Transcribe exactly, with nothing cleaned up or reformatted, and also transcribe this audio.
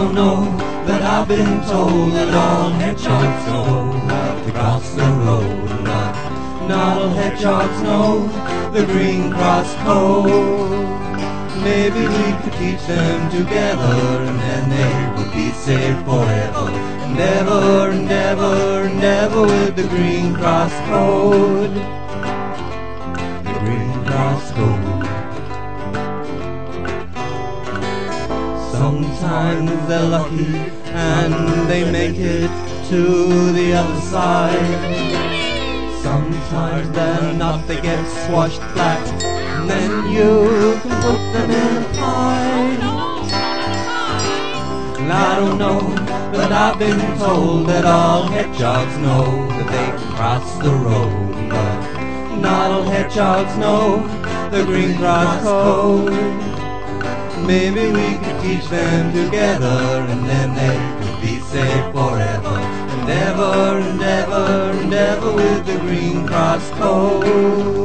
don't know, but I've been told that all hedgehogs know how to cross the road. But not all hedgehogs know the Green Cross Code. Maybe we could teach them together, and then they would be safe forever. And ever and ever and ever with the Green Cross Code. The Green Cross Code. Sometimes they're lucky and they make it to the other side. Sometimes they're not, they get swashed flat, and then you can put them in a pie. And I don't know, but I've been told that all hedgehogs know that they can cross the road. But not all hedgehogs know the Green Cross Code. Maybe we could teach them together, and then they could be safe forever. And ever and ever and ever with the Green Cross Code.